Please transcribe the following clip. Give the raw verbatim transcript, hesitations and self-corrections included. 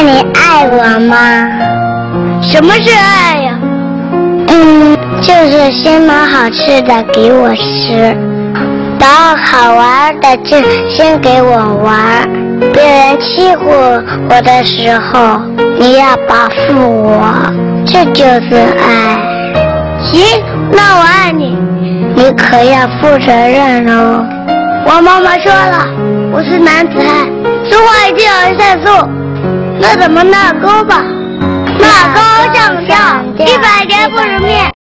那你爱我吗？ 什么是爱呀？ 嗯，就是先买好吃的给我吃，把好玩的就先给我玩，别人欺负我的时候，你要保护我，这就是爱。 行，那我爱你， 你可要负责任哦。 我妈妈说了，我是男子汉，说话一定要算数。那怎么纳钩吧？纳钩上吊，一百年不如面。